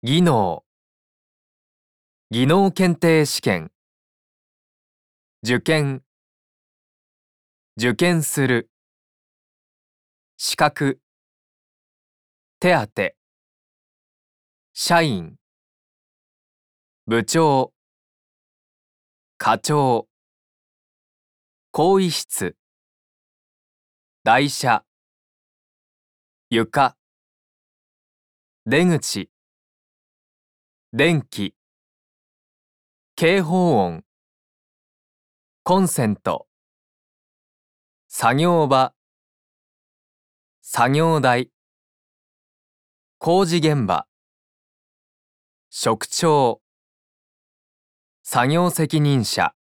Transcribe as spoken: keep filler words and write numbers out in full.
技能、技能検定試験、受験、受験する、資格、手当、社員、部長、課長、更衣室、台車、床、出口、電気、警報音、コンセント、作業場、作業台、工事現場、職長、作業責任者。